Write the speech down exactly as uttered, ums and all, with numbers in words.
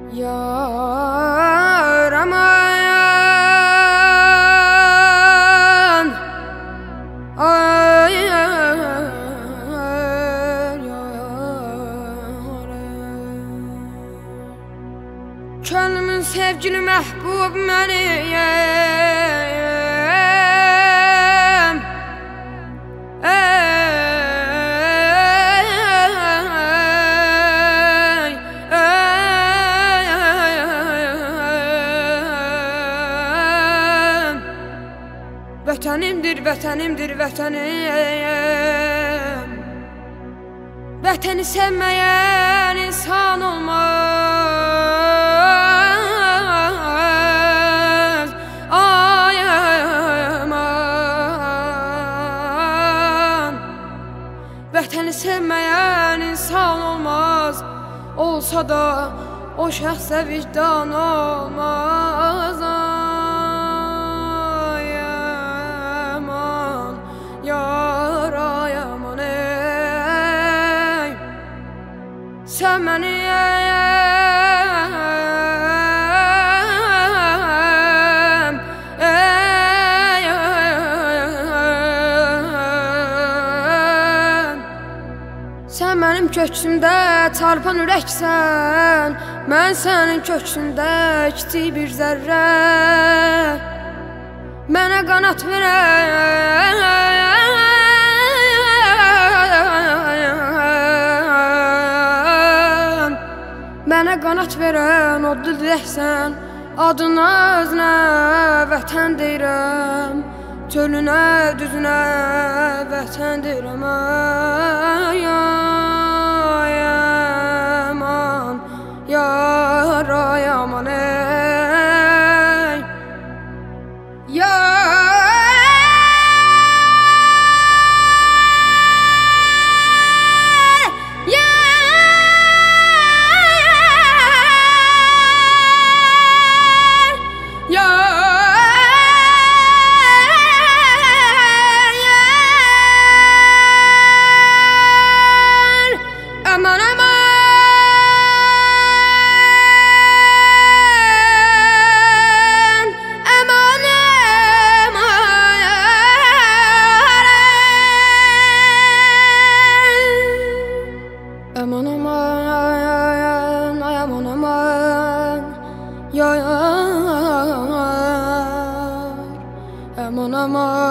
Yar aman, ay yar, könlümün sevgili məhbub məniyəm. Vətənimdir, vətənimdir, vətənim. Vətəni sevməyən insan olmaz. Ay aman, vətəni sevməyən insan olmaz. Olsa da o şəxsə vicdan olmaz. Yar ay aman ey, sen beni eyem, eyem. Sen benim köksümdə çarpan ürəksən, mən sənin köksündə kiçik bir zərrə. Mənə qanat verən, mənə qanat verən odlu diləksən. Adına özünə vətən deyirəm, çölünə düzünə vətən deyirəm. Ay aman, yar ay aman ey. Aman aman, ay aman aman, yar, aman aman.